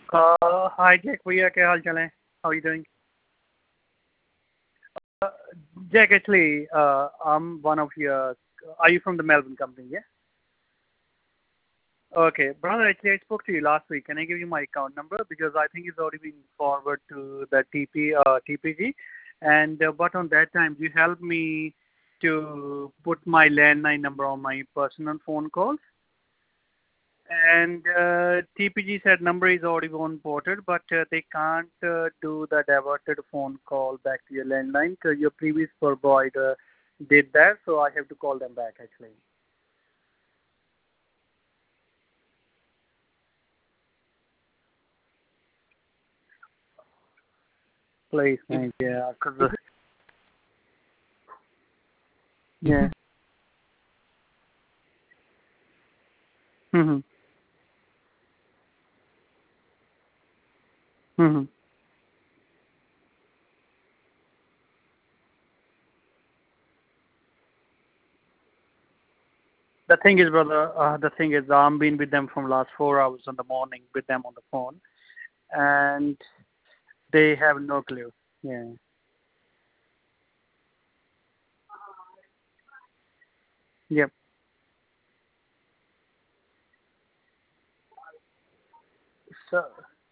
Hi Jack, भैया क्या हाल चाल है? How are you doing? Uh, Jack, actually, I'm one of your. Are you from the Melbourne company? Yeah. Okay, brother. Actually, I spoke to you last week. Can I give you my account number because I think it's already been forwarded to the TPG, and but on that time you helped me to put my landline number on my personal phone calls. And TPG said number is already been ported, but they can't do the diverted phone call back to your landline because your previous provider did that, so I have to call them back actually. Please, thank yeah, cause yeah. Mhm. Mhm. The thing is, brother, the thing is, I'm been with them from last 4 hours in the morning with them on the phone, and they have no clue. Yeah. Yep. So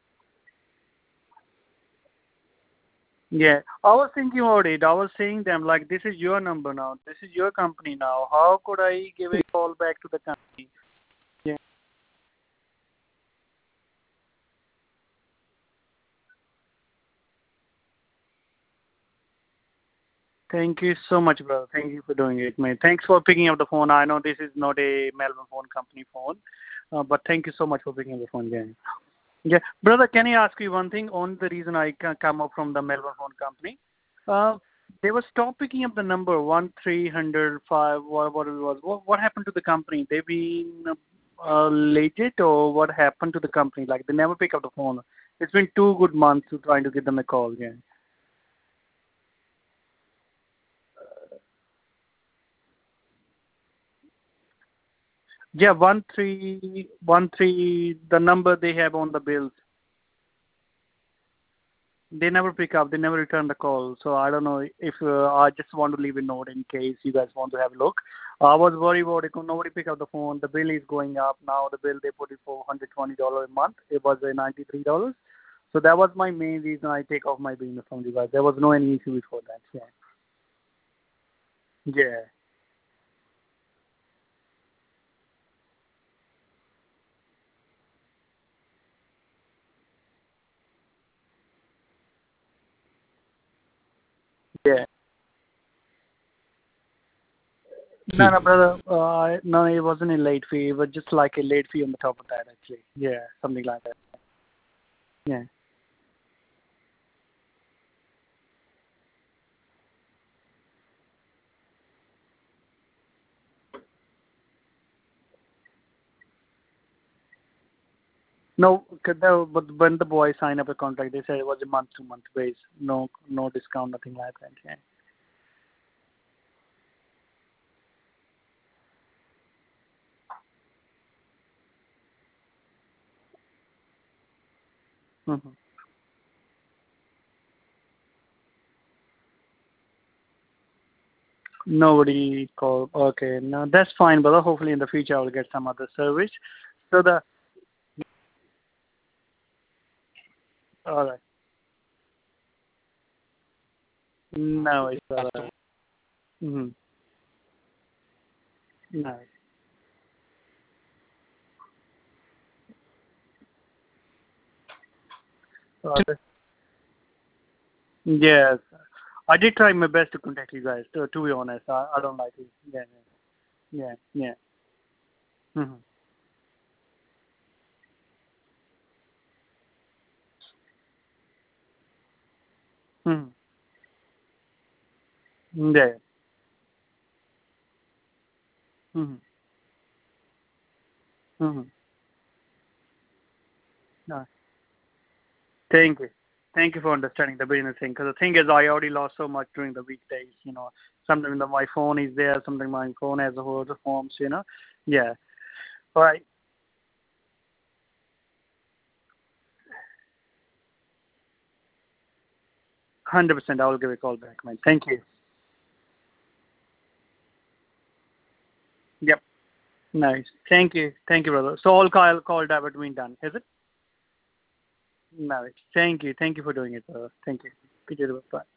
yeah, I was thinking about it. I was saying them like, this is your number now. This is your company now. How could I give a call back to the company? Yeah. Thank you so much, brother. Thank you for doing it, mate. Thanks for picking up the phone. I know this is not a Melbourne phone company phone, but thank you so much for picking up the phone, yeah. Yeah, brother. Can I ask you one thing? On the reason I come up from the Melbourne phone company, uh, they were stop picking up the number 1305. What it was? What happened to the company? They been legit, or what happened to the company? Like they never pick up the phone. It's been 2 good months to trying to give them a call. Yeah. Yeah, 1313. The number they have on the bills. They never pick up. They never return the call. So I don't know if I just want to leave a note in case you guys want to have a look. I was worried about it. Nobody pick up the phone. The bill is going up now. The bill they put it for $120 a month. It was $93. So that was my main reason I take off my business from you guys. There was no any issue before that. Yeah. Yeah. Yeah. No, no, brother. No, it wasn't a late fee. It was just like a late fee on the top of that, actually. Yeah, something like that. Yeah. No, but when the boys sign up a contract, they said it was a month-to-month base. No, no discount, nothing like that. Yeah. hmm Nobody called. Okay, no, that's fine, brother. Hopefully, in the future, I will get some other service. So the all right. No, it's brother. Mm-hmm. No. Yes, I did try my best to contact you guys. To be honest, I don't like it. Yeah, yeah, yeah. yeah. Mm-hmm. Mm-hmm. Yeah. Mm-hmm. Mm-hmm. No. Thank you. Thank you for understanding the business thing. Because the thing is, I already lost so much during the weekdays. Sometimes my phone is there. Sometimes my phone has a whole other forms. Yeah. All right. 100%. I will give a call back, man. Thank you. Yep. Nice. Thank you. Thank you, brother. So all call that been done, is it? Nice. Thank you. Thank you for doing it, brother. Thank you. Good to Bye.